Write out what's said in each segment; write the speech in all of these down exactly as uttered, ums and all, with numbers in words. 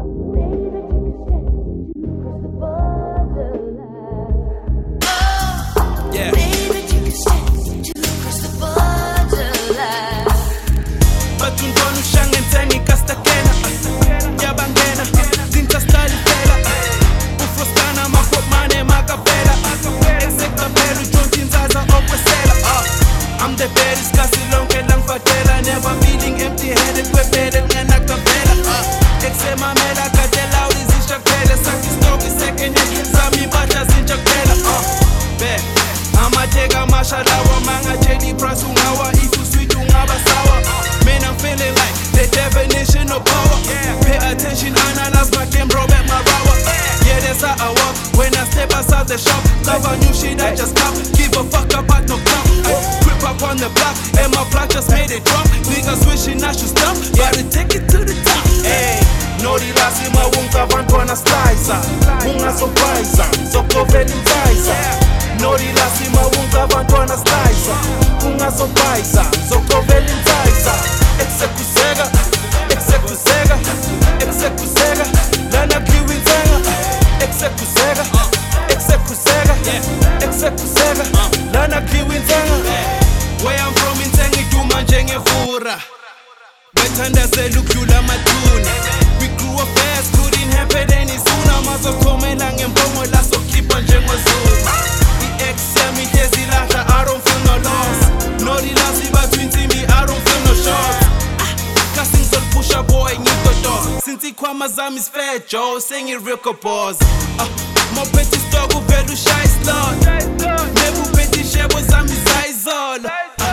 The shop, love a new shit I just cop. Give a fuck about no clout. Grip up on the block, and my block just made it drop. Niggas wishing I should stop, gotta take it to the top. Hey, Nori lazima ungavantwana slicer, unga surprise, soko veli mtaisa. Nori lazima ungavantwana slicer, unga surprise, soko veli mtaisa. Exekusega, exekusega, exekusega, lana kiwinzenga. Exekusega, exekusega, exekusega, lana kiwinzenga. Where I'm from in Tengi Duma njenge hura. Bethandazela ukudlula matuna. We grew up fast, couldn't happen any sooner. Mazothomela ngembongo la sokhipha njengozulu. I-ex yami hlezilahla, I don't feel no loss. Nori laziba twinsi me, I don't feel no shock. Kasi ngizolipusha boy ngitoto. Since ikhwama zami is fat Joe, sengi-real boss. Mophethi stock uvela ushaya islot. Nebuphethi shebo zami zayizola.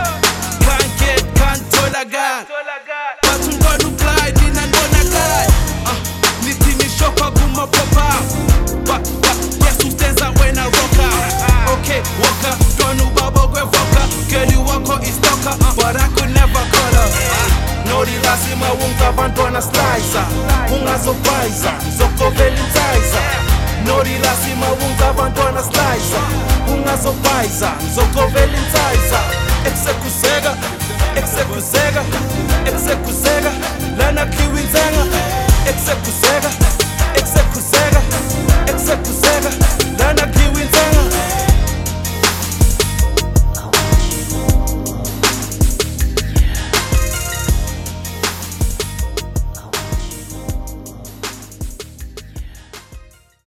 Can't get, can't tholakala. Bathi untwana uClyde nina nonakala. Nithi nishokha kuma-pop-up. Yes, ustenza when I rock out. Okay, walker, mntwana ubaba kwevoka. Girl wakho istalker, but I could never call her. Nori lazima ungavantwana slicer, ungazobhayisa, zokovela insayisa. Nori lazima ungavantwana slicer, ungazobhayisa, zokovela insayisa.